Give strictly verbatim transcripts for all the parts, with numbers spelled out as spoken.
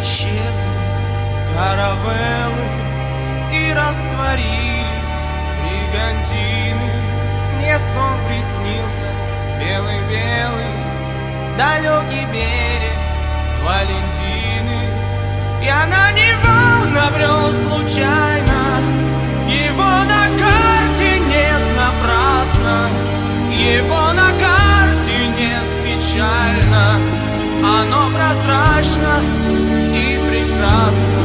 исчезли каравеллы и растворились бригантины. Мне сон приснился белый-белый, далекий берег Валентины. Я на него набрел случайно, его на карте нет напрасно, его на карте нет печально, оно прозрачно и прекрасно.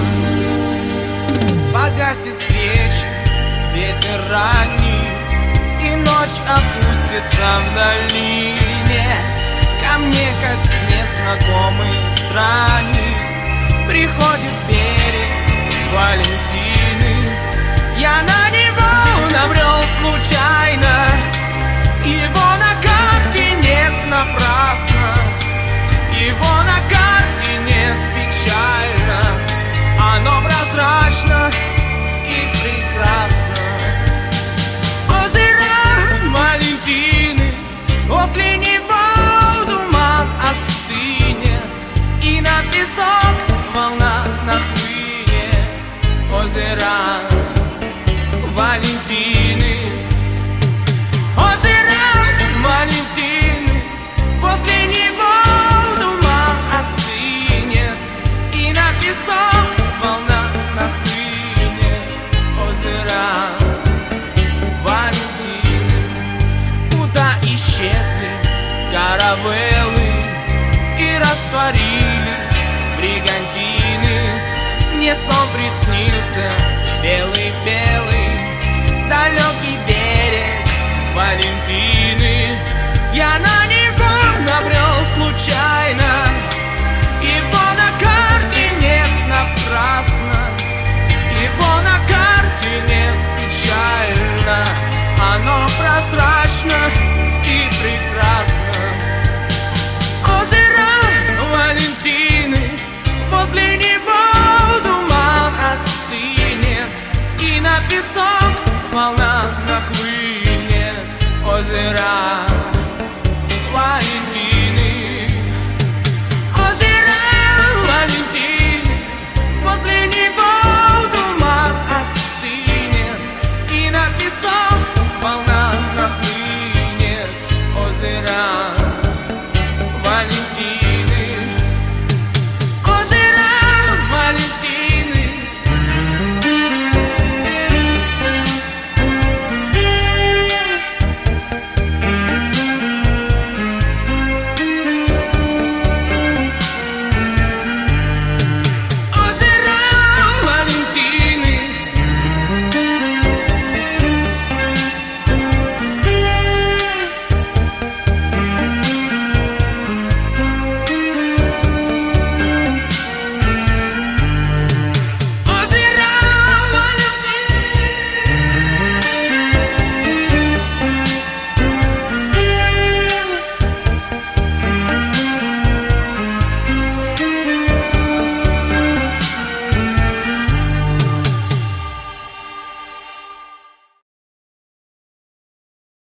Погасит свечи ветер ранний, и ночь опустится в долине. Ко мне, как незнакомый странник, приходит берег Валентины. Я на него набрел случайно, его на карте нет напрасно, его на карте нет печально, оно прозрачно и прекрасно. Озеро Валентины, после него туман остынет, и на песок волна нахлынет. Озеро Валентины, озеро Валентины, после него туман остынет, и на песок волна нахлынет. Озеро Валентины. Куда исчезли каравеллы и растворились бригантины. Мне сон приснился белый-белый, далекий берег Валентины. Я на него набрел случайно,